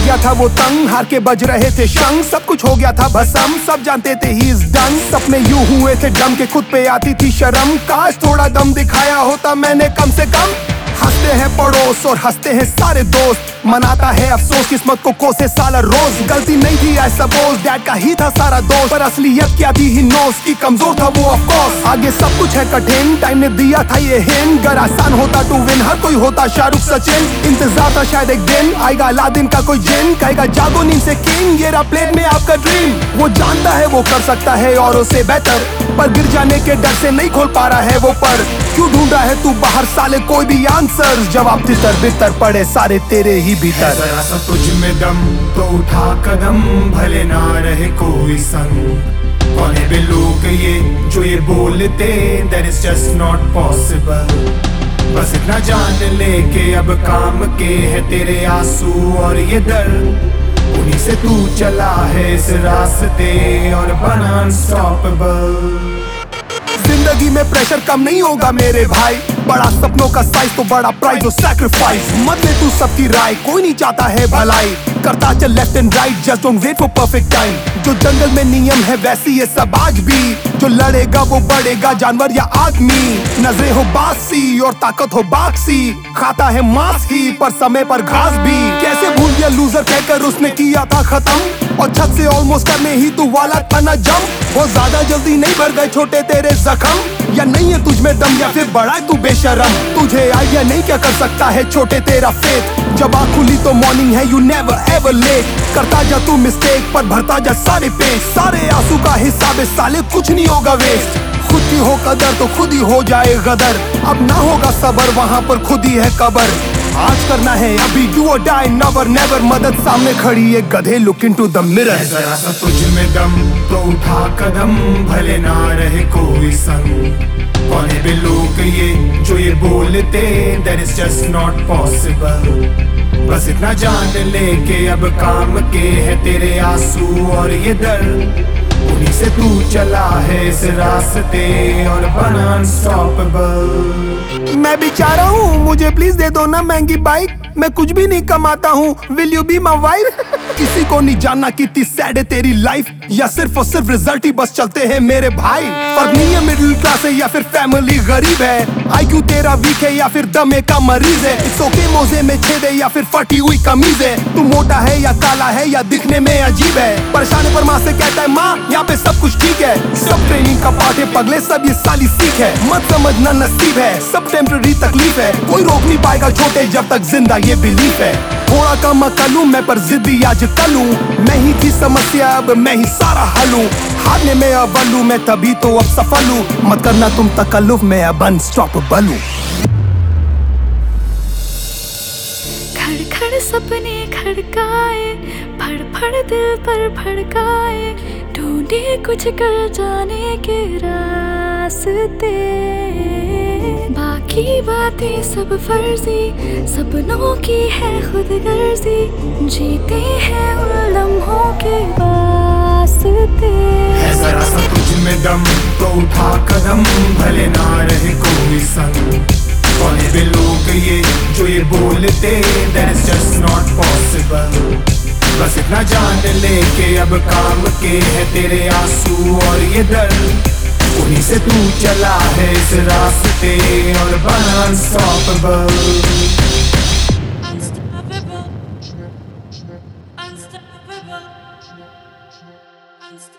गया था वो तंग, हार के बज रहे थे शंख, सब कुछ हो गया था भसम, सब जानते थे ही इज डन। सपने यूं हुए थे डम के खुद पे आती थी शर्म, काश थोड़ा दम दिखाया होता मैंने कम से कम। हंसते हैं पड़ोस और हंसते हैं सारे दोस्त, मनाता है अफसोस किस्मत को कोसे साला रोज। गलती नहीं थी आई सपोज, डैड का ही था सारा दोस्त, पर असलियत क्या थी ही नोस की कमजोर था वो ऑफ कोर्स। आगे सब कुछ है कठिन, टाइम ने दिया था ये हिंट, अगर आसान होता टू विन हर कोई होता शाहरुख सचिन। इंतजार था शायद एक दिन आएगा अलादीन का कोई जिन, कहेगा जागो नींद से किंग, ये रहा प्लेन में आपका ड्रीम। वो जानता है वो कर सकता है औरों से बेहतर, पर गिर जाने के डर से नहीं खोल पा रहा है वो पर। क्यों ढूंढ रहा है तू बाहर साले कोई भी आंसर, जवाब तितर बितर पड़े सारे तेरे ही भीतर। जरा सा तुझ में दम तो उठा कदम, भले ना रहे कोई संग। कौन है वे लोग ये जो ये बोलते, that is just not possible। बस इतना जान ले के अब काम के है तेरे आंसू और ये दर्द, उन्हीं से तू चला है इस रास्ते और बना अनस्टॉपेबल। जिंदगी में प्रेशर कम नहीं होगा मेरे भाई, बड़ा सपनों का साइज तो बड़ा प्राइस और सैक्रिफाइस। मत ले तू सबकी राय, कोई नहीं चाहता है भलाई, करता चल left and right, just don't wait for perfect time. जो जंगल में नियम है वैसी ये सब आज भी, जो लड़ेगा वो बढ़ेगा जानवर या आदमी। नजरें हो बासी और ताकत हो बाक्सी, खाता है मांस ही पर समय पर घास भी। कैसे भूल गया लूजर कहकर उसने किया था खत्म, और छत से ऑलमोस्ट करने ही तू वाला था ना जम। वो ज्यादा जल्दी नहीं भर गए छोटे तेरे जख्म, या नहीं है तुझ में दम या फिर बड़ा है तू बेशरम। तुझे आइडिया नहीं क्या कर सकता है छोटे तेरा फेथ, जब आँख खुली तो मॉर्निंग है यू नेवर एवर लेट। करता जा तू मिस्टेक पर भरता जा सारे पेज, सारे आंसू का हिसाब है साले कुछ नहीं होगा वेस्ट। खुद की हो कदर तो खुद ही हो जाए गदर, अब ना होगा सबर वहाँ पर खुद ही है कबर। आज करना है अभी डू और डाई नेवर नेवर, मदद सामने खड़ी है गधे लुक इनटू द मिरर। जरा सा तुझ में दम तो उठा कदम, भले ना रहे कोई संग। कौन है वे लोग ये जो ये बोलते, that is just not possible। बस इतना जान ले के अब काम के है तेरे आंसू और ये दर्द, उन्हीं से तू चला है इस रास्ते और बना अनस्टॉपेबल। मैं बेचारा हूँ, मुझे प्लीज दे दो ना महंगी बाइक, मैं कुछ भी नहीं कमाता हूँ, will you be my wife. किसी को नहीं जानना कितनी सैड है तेरी लाइफ, या सिर्फ और सिर्फ रिजल्ट ही बस चलते हैं मेरे भाई। फर्क नहीं है मिडिल क्लास है या फिर फैमिली गरीब है, IQ तेरा वीक है या फिर दमे का मरीज है। इट्स ओके मोजे में छेद है या फिर फटी हुई कमीज है, तू मोटा है या काला है या दिखने में अजीब है। परेशान पर माँ से कहता है माँ यहाँ पे सब कुछ ठीक है, सब ट्रेनिंग का पार्ट है पगले सब ये साली सीख है। मत समझना नसीब है सब टेम्पररी तकलीफ है, कोई रोक नहीं पाएगा छोटे जब तक जिंदा ये बिलीफ है। थोड़ा कम अकल हूँ मैं पर जिद्दी आज कल हूँ, मैं ही थी समस्या अब मैं ही सारा हल हूँ। हारने में अव्वल हूँ मैं तभी तो अब सफल हूँ, मत करना तुम तकल्लुफ में अब अनस्टॉपेबल हूँ। खड़ सपने खड़काए, फड़ फड़ दिल पर भड़काए, ढूंढे कुछ कर जाने के रास्ते। बाकी बातें सब फर्जी, सपनों की है खुद गर्जी, जीते हैं उन लम्हों के वास्ते। जरा सा तुझ में दम तो उठा कदम, भले ना रहे कोई संग। कौन है वे लोग ये जो ये बोलते, that is just not possible। बस इतना जान ले के अब काम के है तेरे आंसू और ये दर्द, उन्हीं से तू चला है इस रास्ते और बना अनस्टॉपेबल। Unstoppable. Unstoppable. Unstoppable.